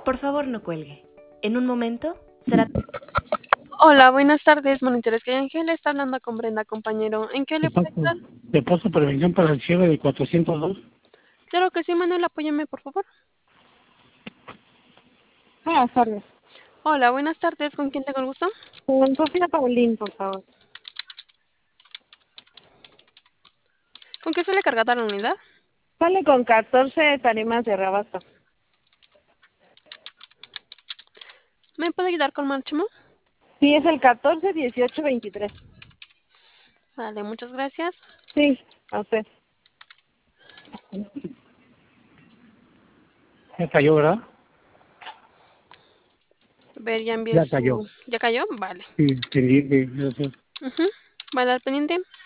Por favor, no cuelgue. En un momento será... Hola, buenas tardes, monitores que Ángel está hablando con Brenda, compañero. ¿En qué Te le puedo paso, ayudar? te paso prevención para el cierre de 402. Claro que sí, Manuel, apóyame, por favor. Buenas tardes. Hola, buenas tardes, ¿con quién tengo el gusto? Con Sofía Paulín, por favor. ¿Con qué suele cargada la unidad? Sale con 14 tarimas de rebasto. ¿Me puede ayudar con Máximo? Sí, es el 14, 18, 23. Vale, muchas gracias. Sí, a usted. Ya cayó, ¿verdad? A ver, ya envié Ya cayó. su... ¿Ya cayó? Vale. Sí, pendiente. Gracias. Vale, al pendiente.